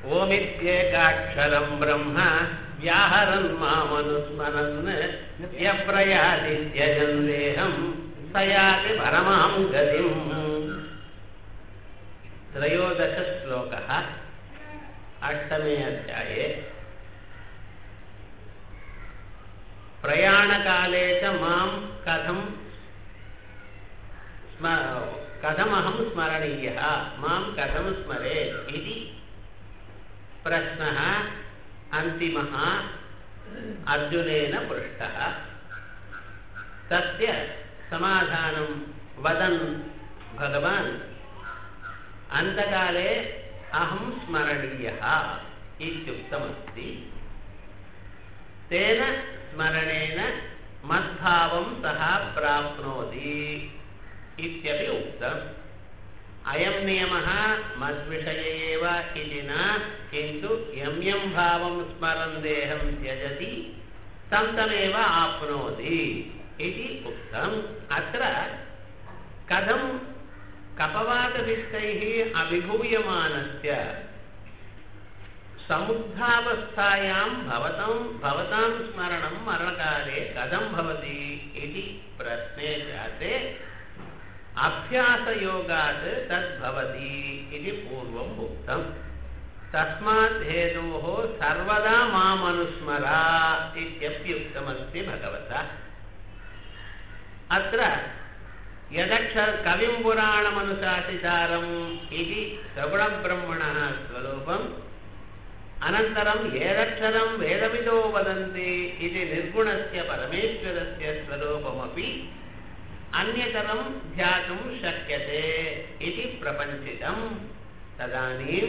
ஓமித்யேகாட்சரம் பிரம்ம வியாஹரன் மாமனுஸ்மரன் யப்ரயாதி த்யஜன் தேகம் சயாதி பரமாம் கதிம். त्रयोदश श्लोकः अष्टमे अध्याये. प्रयाणकाले च मां कथमहं स्मरणीयः, मां कथं स्मरेत् इति प्रश्नः अन्तिमः अर्जुनेन पृष्टः. तस्य समाधानं वदन् भगवान् अंतकाले अहं स्मरणीयः इत्युक्तमस्ति. तेन स्मरणेन मद्भावं सः प्राप्नोति इत्यपि उक्तम्. अयं नियमः मद्विषये एव इति न, किन्तु यं यं भावं स्मरन् देहं त्यजति तं तमेव आप्नोति इति उक्तम्. अत्र कथं कपवातभिष्टैः अभिभूयमानस्य समुद्धावस्थायां भवतां स्मरणं मरणकाले कथं भवति इति प्रश्ने जाते अभ्यासयोगात् तद्भवति इति पूर्वम् उक्तम्. तस्मात् हेतोः सर्वदा माम् अनुस्मर इत्यप्युक्तमस्ति भगवता. अत्र कविं पुराणमनुशासितारम् इति सगुणब्रह्मणः स्वरूपम्, अनन्तरं येदक्षरं वेदविदो वदन्ति इति निर्गुणस्य परमेश्वरस्य स्वरूपमपि अन्यतरं ध्यातुं शक्यते इति प्रपञ्चितम्. तदानीं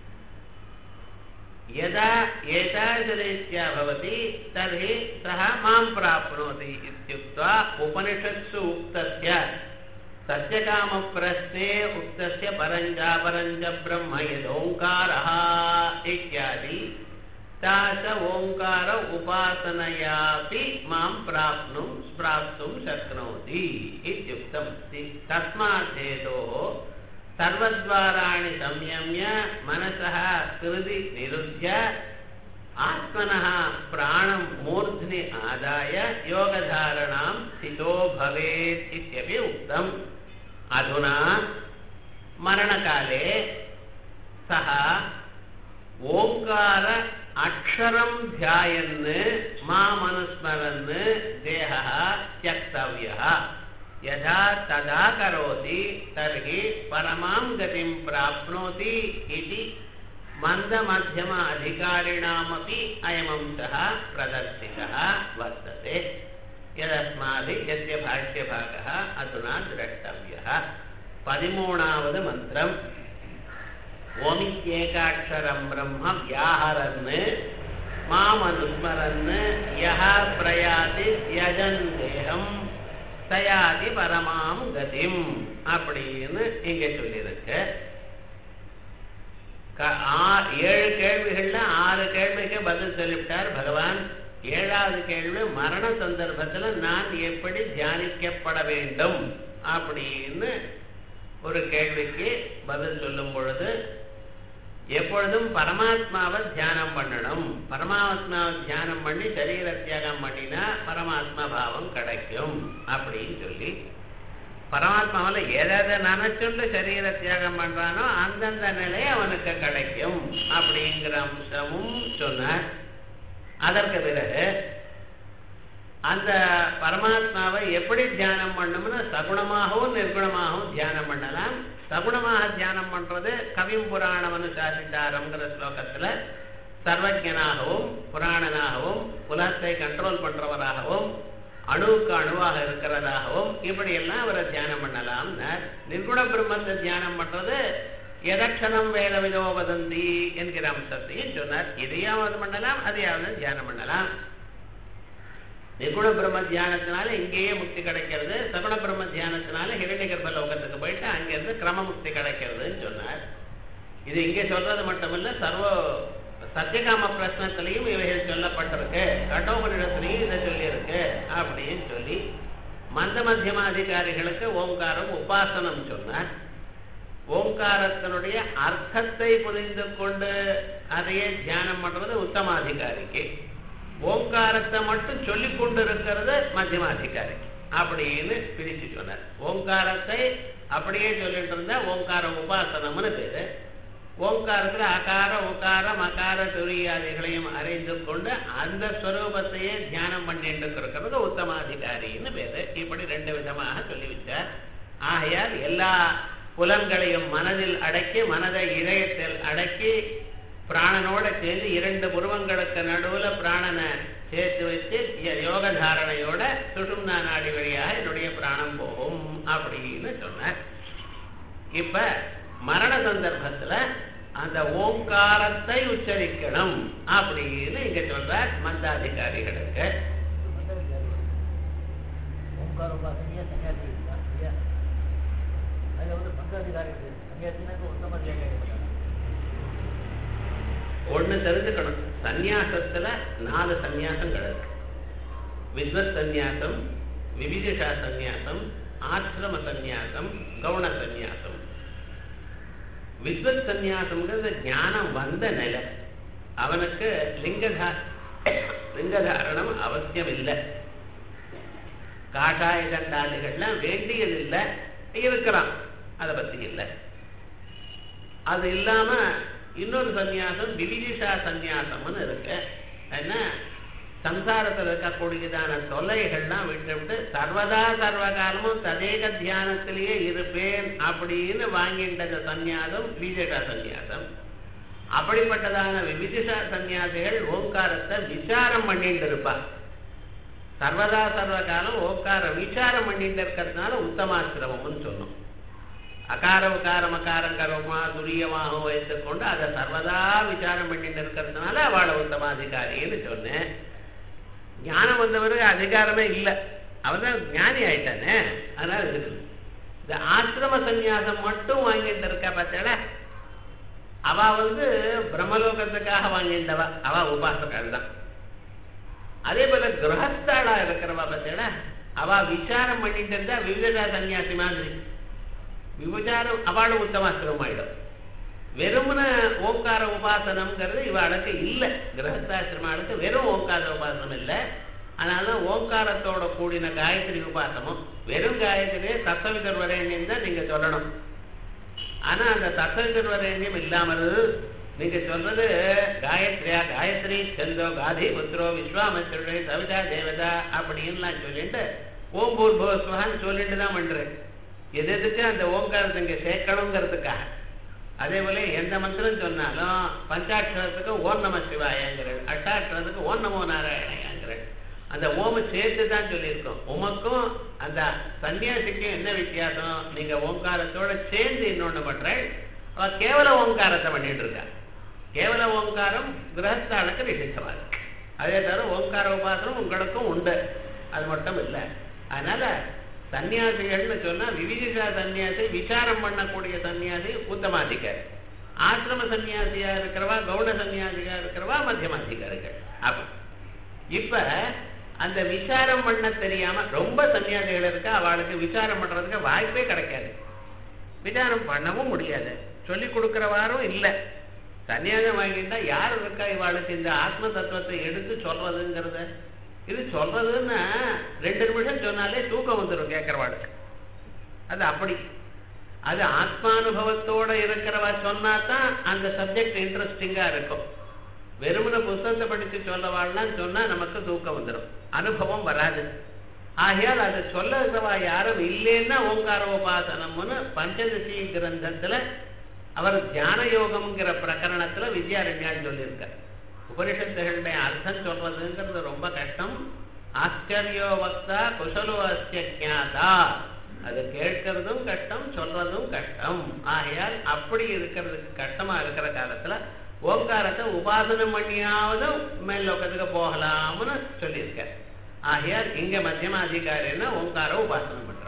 यदा एतादृशरीत्या भवति तर्हि सः मां प्राप्नोति इत्युक्त्वा उपनिषत्सु उक्तस्य सत्यकामप्रश्ने उक्तस्य परञ्च ब्रह्म यदोङ्कारः इत्यादि तास ओङ्कार उपासनयापि मां प्राप्तुं शक्नोति इत्युक्तमस्ति. तस्मात् हेतोः सर्वद्वाराणि संयम्य मनसः हृदि निरुध्य आत्मनः प्राणं मूर्ध्नि आदाय योगधारणां स्थितो भवेत् इत्यपि उक्तम्. अधुना मरणकाले सः ओङ्कार अक्षरं ध्यायन् मामनुस्मरन् देहः त्यक्तव्यः. यदा तदा करोति तर्हि परमां गतिं प्राप्नोति इति मन्दमध्यम अधिकारिणामपि अयमंशः प्रदर्शितः वर्तते. यदस्माभिः यस्य भाष्यभागः अधुना द्रष्टव्यः. 13வது मन्त्रम्. ओमित्येकाक्षरं ब्रह्म व्याहरन् मामनुस्मरन् यः प्रयाति त्यजन् தேகம் சயாதி பரமாம் கதிம் அப்படின்னு இங்க சொல்லியிருக்கு. 7 கேள்விகள்ல 6 கேள்விக்கு பதில் சொல்லிவிட்டார் பகவான். 7வது கேள்வி மரண சந்தர்ப்பத்தில் நான் எப்படி தியானிக்கப்பட வேண்டும் அப்படின்னு ஒரு கேள்விக்கு பதில் சொல்லும் பொழுது எப்பொழுதும் பரமாத்மாவை தியானம் பண்ணணும். பரமாத்மாவை தியானம் பண்ணி சரீர தியாகம் பண்ணினா பரமாத்மா பாவம் கிடைக்கும் அப்படின்னு சொல்லி பரமாத்மாவில் எதை நினைச்சுண்டு சரீர தியாகம் பண்றானோ அந்தந்த நிலை அவனுக்கு கிடைக்கும் அப்படிங்கிற அம்சமும் சொன்னார். அதற்கு பிறகு அந்த பரமாத்மாவை எப்படி தியானம் பண்ணணும்னு சகுணமாகவும் நிர்குணமாகவும் தியானம் பண்ணலாம். சகுணமாக தியானம் பண்றது கவிம் புராணம் அனுசாசித்தாரம்ங்கிற ஸ்லோகத்துல சர்வஜனாகவும் புராணனாகவும் உலகத்தை கண்ட்ரோல் பண்றவராகவும் அணுவுக்கு அணுவாக இருக்கிறதாகவும் இப்படி எல்லாம் அவரை தியானம் பண்ணலாம். நிர்குண பிரம்மத்தை தியானம் பண்றது எதக்ஷணம் வேத விதோ வதந்தி என்கிற அம்சத்தையும் சொன்னார். இதையாவது பண்ணலாம், அதையாவது தியானம் பண்ணலாம். நிர்குண பிரம்ம தியானத்தினால இங்கேயே முக்தி கிடைக்கிறது, சகுண பிரம்ம தியானத்தினால ஹிரண்ய கர்ப்ப லோகத்துக்கு போயிட்டு அங்கிருந்து கிரம முக்தி கிடைக்கிறதுன்னு சொன்னார். இது இங்கே சொல்றது மட்டுமல்ல, சர்வ சத்தியகாம பிரஸ்னத்திலையும் இவைகள் சொல்லப்பட்டிருக்கு, கட்டோபனிடத்திலையும் இதை சொல்லியிருக்கு அப்படின்னு சொல்லி மந்த மத்தியமாதிகாரிகளுக்கு ஓங்காரம் உபாசனம் சொன்னார். ஓங்காரத்தினுடைய அர்த்தத்தை புரிந்து கொண்டு அதையே தியானம் பண்றது உத்தமாதிகாரிக்கு, ஓங்காரத்தை மட்டும் சொல்லிக் கொண்டு இருக்கிறது மத்தியமாதிகாரிக்கு அப்படின்னு பிரிச்சு சொன்னார். ஓங்காரத்தை அப்படியே சொல்லிட்டு இருந்தா ஓங்கார உபாசனம்னு பேரு. ஓங்காரத்துல அகார உகார மகார துரியாதிகளையும் அறிந்து கொண்டு அந்த ஸ்வரூபத்தையே தியானம் பண்ணிட்டு இருக்கிறது உத்தமாதிகாரின்னு பேரு. இப்படி ரெண்டு விதமாக சொல்லி வச்சார். ஆகையால் எல்லா புலன்களையும் மனதில் அடக்கி, மனதை இதயத்தில் அடக்கி, பிராணனோட சேர்ந்து இரண்டு புருவங்களுக்கு நடுவுல பிராணனை சேர்த்து வச்சு யோக தாரணையோட சுஷும்னா நாடி வழியாக என்னுடைய பிராணம் போகும் அப்படின்னு சொன்னார். இப்ப மரண சந்தர்ப்பத்துல அந்த ஓங்காரத்தை உச்சரிக்கணும் அப்படின்னு இங்க சொல்றார் மந்தாதிகாரிகளுக்கு. ஒண்ணு தெரிஞ்சுக்கணும், சந்நியாசத்துல 4 சந்நியாசங்கள் இருக்கு. வித்வத் சந்நியாசம், விவிதிஷா சந்நியாசம், ஆசிரம சந்நியாசம், கவுன சந்நியாசம். வித்வத் சந்நியாசம்ங்கிறது ஞானம் வந்த நிலை. அவனுக்கு லிங்கதாரணம் அவசியம் இல்லை, காட்டாய தண்டாதிகள்லாம் வேண்டியதில்லை, இருக்கலாம், அதை பத்தி இல்லை. அது இல்லாம இன்னொரு சந்நியாசம் விவிதிஷா சந்நியாசம்னு இருக்கு. என்ன, சம்சாரத்தில் இருக்கக்கூடியதான தொல்லைகள்லாம் விட்டு சர்வதா சர்வ காலமும் ததேக தியானத்திலேயே இருப்பேன் அப்படின்னு வாங்கின்றது சந்நியாசம் விவிதிஷா சந்நியாசம். அப்படிப்பட்டதான விவிதிஷா சந்நியாசிகள் ஓங்காரத்தை விசாரம் பண்ணிட்டு இருப்பார். சர்வதா சர்வ காலம் ஓங்கார விசாரம் பண்ணிட்டு இருக்கிறதுனால உத்தமாசிரமம்னு சொன்னோம். அகார உகார மகாரங்கரமா துரியமாக வைத்துக்கொண்டு அதை சர்வதா விசாரம் பண்ணிட்டு இருக்கிறதுனால அவளை உத்தமாதிகாரின்னு சொன்னேன். ஞானம் வந்தவருக்கு அதிகாரமே இல்லை, அவன் தான் ஞானி ஆயிட்டானே, அதனால இருக்கு. இந்த ஆசிரம சந்நியாசம் மட்டும் வாங்கிட்டு இருக்கா பார்த்தா, அவ பிரம்மலோகத்துக்காக வாங்கிட்டவா, அவ உபாசகர்கள் தான். அதே போல கிரகஸ்தாளா இருக்கிறவா பார்த்தா, அவ விசாரம் பண்ணிட்டு இருந்தா விவிதா சன்னியாசி மாதிரி விபச்சாரம் அவளும் உத்தமாசிரமம் ஆயிடும். வெறுமன ஓங்கார உபாசனம்ங்கிறது இவாளுக்கு இல்லை. கிரகஸ்தாசிரமாளுக்கு வெறும் ஓங்கார உபாசனம் இல்லை. அதனாலதான் ஓங்காரத்தோட கூடின காயத்ரி உபாசமும், வெறும் காயத்ரியே தத்தவிதர்வரேண்யம் தான் நீங்க சொல்லணும். ஆனா அந்த தத்தவிதர்வரேண்யம் இல்லாமல் நீங்க சொல்றது காயத்ரியா, காயத்ரி சந்தோ காதி புத்திரோ விஸ்வாமித்ரே சவிதா தேவதா அப்படின்லாம் சொல்லிட்டு ஓம் பூர்போஸ்வான்னு சொல்லிட்டு தான் பண்றேன். எதுக்கு அந்த ஓங்காரத்தை இங்க சேர்க்கணுங்கிறதுக்காக. அதே போல எந்த மந்திரம் சொன்னாலும் பஞ்சாட்சரத்துக்கு ஓம் நம சிவாயங்கிறள், அட்டாட்சரத்துக்கு ஓம் நமோ நாராயணையாங்கிறள். அந்த ஓம சேர்த்து தான் சொல்லியிருக்கோம். உமக்கும் அந்த சன்னியாசிக்கும் என்ன வித்தியாசம், நீங்க ஓங்காரத்தோட சேர்ந்து இன்னொன்னு பண்றேன். அவ கேவல ஓங்காரத்தை பண்ணிட்டு இருக்கா. கேவல ஓங்காரம் கிரகஸ்தானுக்கு நிஷித்தமா இருக்கு. அதே தவிர ஓங்கார உபாசனம் உங்களுக்கும் உண்டு, அது மட்டும் இல்லை. அதனால சன்னியாசிகள்னு சொன்னா விவிதிஷா சன்னியாசி, விசாரம் பண்ணக்கூடிய சன்னியாசி உத்தமாதிகாரி. ஆசிரம சன்னியாசியா இருக்கிறவா, கவுட சன்னியாசியா இருக்கிறவா மத்தியமாதிகாரிகள். அப்ப இப்ப அந்த விசாரம் பண்ண தெரியாம ரொம்ப சன்னியாசிகள் இருக்கா, அவளுக்கு விசாரம் பண்றதுக்கு வாய்ப்பே கிடைக்காது, விசாரம் பண்ணவும் முடியாது, சொல்லி கொடுக்கிறவாரும் இல்லை. சன்னியாசம் வாங்கிட்டா யாரு இருக்கா இவாளுக்கு இந்த ஆத்ம தத்துவத்தை எடுத்து சொல்றதுங்கிறத? இது சொல்றதுன்னா 2 நிமிஷம் சொன்னாலே தூக்கம் வந்துடும் கேட்கிறவாளுக்கு. அது அப்படி, அது ஆத்மானுபவத்தோட இருக்கிறவா சொன்னாதான் அந்த சப்ஜெக்ட் இன்ட்ரெஸ்டிங்கா இருக்கும். வெறுமன புத்தகத்தை படிச்சு சொல்லவாள்லாம் சொன்னா நமக்கு தூக்கம் வந்துடும், அனுபவம் வராது. ஆகையால் அதை சொல்லவா யாரும் இல்லைன்னா ஓங்கார உபாசனம்னு பஞ்சதசி கிரந்தத்துல அவர் தியான யோகம்ங்கிற பிரகரணத்துல வித்யாரண்யான்னு சொல்லியிருக்கார். உபனிஷத்துகளுடைய அர்த்தம் சொல்றதுங்கிறது ரொம்ப கஷ்டம். ஆச்சரியோ வக்தா குசலோ அஸ்ய ஞாதா, அது கேட்கறதும் கஷ்டம், சொல்றதும் கஷ்டம். ஆகையால் அப்படி இருக்கிறதுக்கு கஷ்டமா இருக்கிற காலத்துல ஓங்காரத்தை உபாசனம் பண்ணியாவதும் மேல்லோகத்துக்கு போகலாம்னு சொல்லியிருக்க. ஆகையால் இங்க மத்தியம அதிகாரின்னா ஓங்கார உபாசனம் பண்றவன்.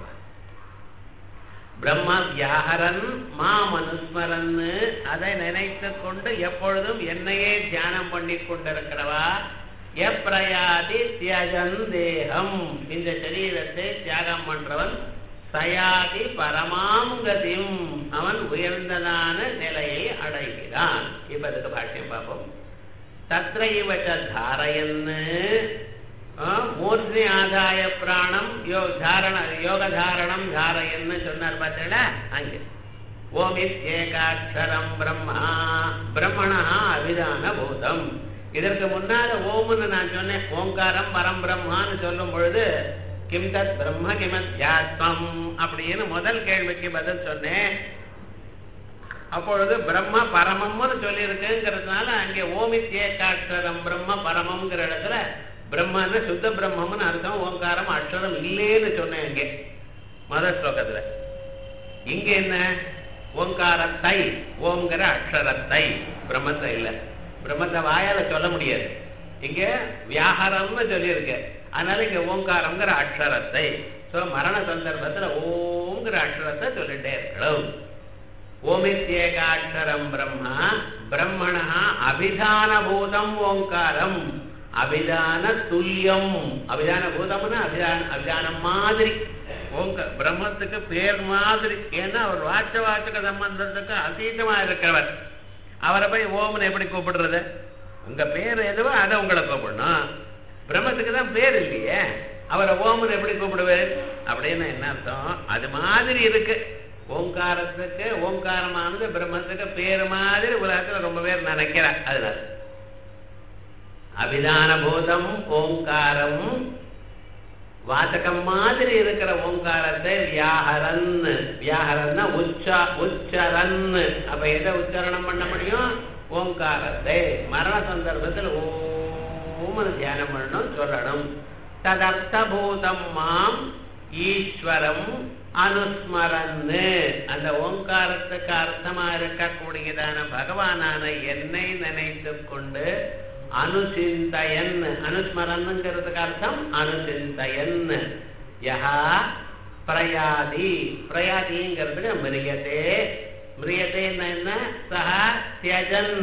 பிரம்ம வியாஹரன் மாம் அனுஸ்மரன், அதை நினைத்து கொண்டு எப்பொழுதும் என்னையே தியானம் பண்ணி கொண்டிருக்கிறவா. எப்ரயாதி தியஜன் தேகம், இந்த சரீரத்தை தியாகம் பண்றவன் சயாதி பரமாம் கதிம், அவன் உயர்ந்ததான நிலையை அடைகிறான். இப்ப அதுக்கு பாஷ்யம் பார்ப்போம். தத்ரைவச தாரயன்னு மூர்த்தி ஆதாய பிராணம் யோகதாரணம் தாரயன்னு சொன்னார் பார்த்தீங்களா? அங்கே ஓமித்யேகாட்சரம் பிரம்மா பிரம்மணா அபிதான பூதம். இதற்கு முன்னால ஓம்னு நான் சொன்னேன். ஓங்காரம் பரம் பிரம்மான்னு சொல்லும் பொழுது கிம் தத் பிரம்ம கிமத்யாத்மம் அப்படின்னு முதல் கேள்விக்கு பதில் சொன்னேன். அப்பொழுது பிரம்ம பரமம்னு சொல்லி இருக்குங்கிறதுனால அங்கே ஓமித்யேகாட்சரம் பிரம்ம பரமம்ங்கிற இடத்துல பிரம்மன்னு சுத்த பிரம்மம்னு அர்த்தம், ஓங்காரம் அக்ஷரம் இல்லேன்னு சொன்னேன் இங்கே முதல் ஸ்லோகத்துல. இங்க என்ன? ஓங்காரத்தை, ஓம்ங்கிற அக்ஷரத்தை, பிரம்மத்தை இல்ல. பிரம்மத்தை வாயால சொல்ல முடியாது, இங்க வியாகரம்னு சொல்லியிருக்கு. அதனால இங்க ஓங்காரம்ங்கிற அக்ஷரத்தை. மரண சந்தர்ப்பத்துல ஓம்ங்கிற அக்ஷரத்தை சொல்லிட்டே இருக்கணும். ஓமித்யேகாட்சரம் பிரம்மா பிரம்மணா அபிதான பூதம் ஓங்காரம். அபிதான துல்லியம், அபிதான பூதம்னா அபிதானம் மாதிரி. பிரம்மத்துக்கு பேர் மாதிரி. ஏன்னா அவர் வாச்சக சம்பந்தத்துக்கு அதீதமா இருக்கிறவர். அவரை போய் ஓம்னு எப்படி கூப்பிடுறது? உங்க பேர் எதுவோ அதை உங்களை கூப்பிடணும். பிரம்மத்துக்கு தான் பேர் இல்லையே, அவரை ஓம்னு எப்படி கூப்பிடுவார் அப்படின்னு என்ன அர்த்தம்? அது மாதிரி இருக்கு. ஓங்காரத்துக்கு, ஓங்காரமானது பிரம்மத்துக்கு பேர் மாதிரி உலகத்துல ரொம்ப பேர் நினைக்கிறார். அதனால அபிதான பூதம் ஓங்காரம், வாசகம் மாதிரி இருக்கிற ஓங்காரத்தை வியாஹரன், வியாஹரன்னா உச்சரன். அப்ப எதை உச்சாரணம் பண்ண முடியும்? ஓங்காரத்தை. மரண சந்தர்ப்பத்தில் ஓம்னு தியானம் பண்ணணும், சொல்லணும். ததர்த்தபூதம் மாம் ஈஸ்வரம் அனுஸ்மரன்னு, அந்த ஓங்காரத்துக்கு அர்த்தமா இருக்கக்கூடியதான பகவானான என்னை நினைத்து கொண்டு அனுசிந்தயன், அனுஸ்மரன்ங்கிறதுக்கு அர்த்தம் அனுசிந்தயன். யஹா பிரயாதி, பிரயாதிங்கிறதுக்கு மிரியதே, மிரியதேன்னு என்ன? சஹா தியஜன்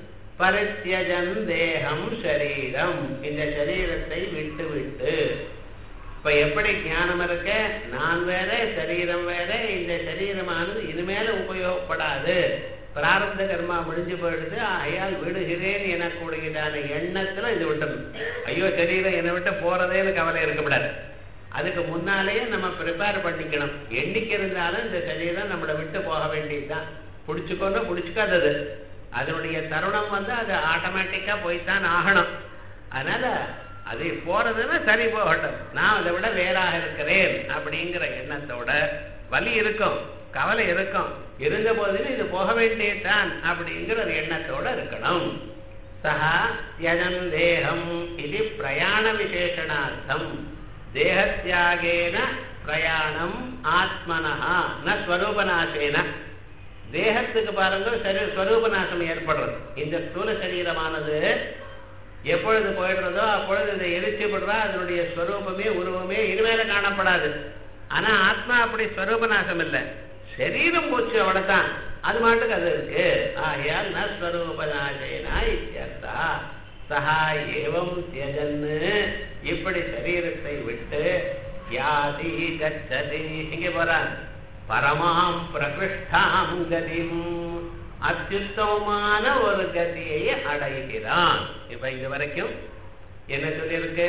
பரித்யஜன் தேகம் சரீரம், இந்த சரீரத்தை விட்டு விட்டு. இப்ப எப்படி ஞானம் இருக்க? நான் வேற சரீரம் வேற, இந்த சரீரமானது இனிமேல உபயோகப்படாது, பிராரப்த கர்மா முடிஞ்சு போயிடுது, ஆகையால் விடுகிறேன் எனக்கூடியதான எண்ணத்துல இது விட்டணும். ஐயோ சரீரம் என்னை விட்டு போறதேன்னு கவலை இருக்கக்கூடாது. அதுக்கு முன்னாலேயே நம்ம ப்ரிப்பேர் பண்ணிக்கணும். எண்ணிக்கை இருந்தாலும் இந்த சரீரம் நம்மளை விட்டு போக வேண்டியதுதான். பிடிச்சுக்கொண்டு பிடிச்சுக்காதது, அதனுடைய தருணம் அது ஆட்டோமேட்டிக்கா போய்தான் ஆகணும். அதனால அது போறதுன்னா சரி போகட்டும், நான் அதை விட வேறாக இருக்கிறேன் அப்படிங்கிற எண்ணத்தோட, வலி இருக்கும், கவலை இருக்கும், இருந்த போதிலும் இது போக வேண்டியதுதான் அப்படிங்கிற ஒரு எண்ணத்தோட இருக்கணும். சஹா த்யஜன் தேகம் இது பிரயாண விசேஷணார்த்தம். தேகத்யாகேன பிரயாணம் ஆத்மனஹா ந ஸ்வரூபநாசேன. தேகத்துக்கு பாருங்க ஸ்வரூபநாசம் ஏற்படுறது. இந்த ஸ்தூல சரீரமானது எப்பொழுது போயிடுறதோ அப்பொழுது இதை எரிச்சு விடுறா, அதனுடைய ஸ்வரூபமே உருவமே இனிமேல காணப்படாது. ஆனா ஆத்மா அப்படி ஸ்வரூபநாசம் இல்லை, சரீரம் போச்சு அவ்வளவுதான், அது மாட்டுக்கு அது இருக்கு. ஆகையால் ந ஸ்வரூபநாசேனா இத்யர்த்தா. சஹா ஏவம் தியஜன்னு, இப்படி சரீரத்தை விட்டு யாதி கச்சதி, இங்க போறான், பரமாம் பிரகிருஷ்டாம் கதிம், அத்யுத்தமமான ஒரு கதியை அடைகிறான். இப்ப இது வரைக்கும் என்ன சொல்லியிருக்கு?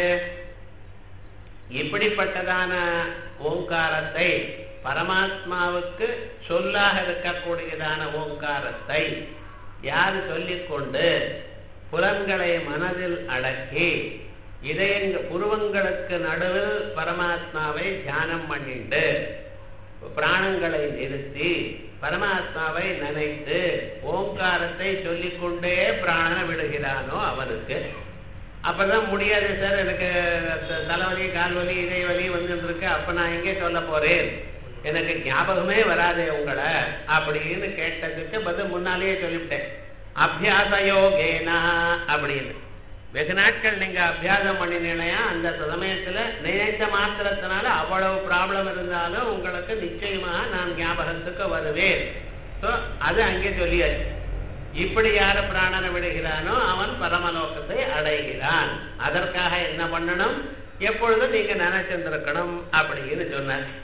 இப்படிப்பட்டதான ஓங்காரத்தை, பரமாத்மாவுக்கு சொல்லாக இருக்கக்கூடியதான ஓங்காரத்தை யாரு சொல்லிக்கொண்டு புலன்களை மனதில் அடக்கி புருவங்களுக்கு நடுவில் பரமாத்மாவை தியானம் பண்ணிட்டு பிராணங்களை நிறுத்தி பரமாத்மாவை நினைத்து ஓங்காரத்தை சொல்லிக்கொண்டே பிராணனை விடுகிறானோ அவனுக்கு. அப்பதான் முடியாது சார், எனக்கு தலைவலி கால்வலி இதய வலி வந்துட்டு இருக்கு, அப்ப நான் எங்கே சொல்ல போறேன், எனக்கு ஞாபகமே வராதே உங்களை அப்படின்னு கேட்டதுக்கு பதில் முன்னாலேயே சொல்லிவிட்டேன். அபியாச யோகேனா அப்படின்னு வெகு நாட்கள் நீங்க அபியாசம் பண்ணினீங்களா, அந்த சமயத்துல நினைத்த மாத்திரத்தினால அவ்வளவு ப்ராப்ளம் இருந்தாலும் உங்களுக்கு நிச்சயமா நான் ஞாபகத்துக்கு வருவேன். அது அங்கே சொல்லியாச்சு. இப்படி யார பிராணனை விடுகிறானோ அவன் பரமலோகத்தை அடைகிறான். அதற்காக என்ன பண்ணணும்? எப்பொழுதும் நீங்க நினைச்சிருந்திருக்கணும் அப்படின்னு சொன்ன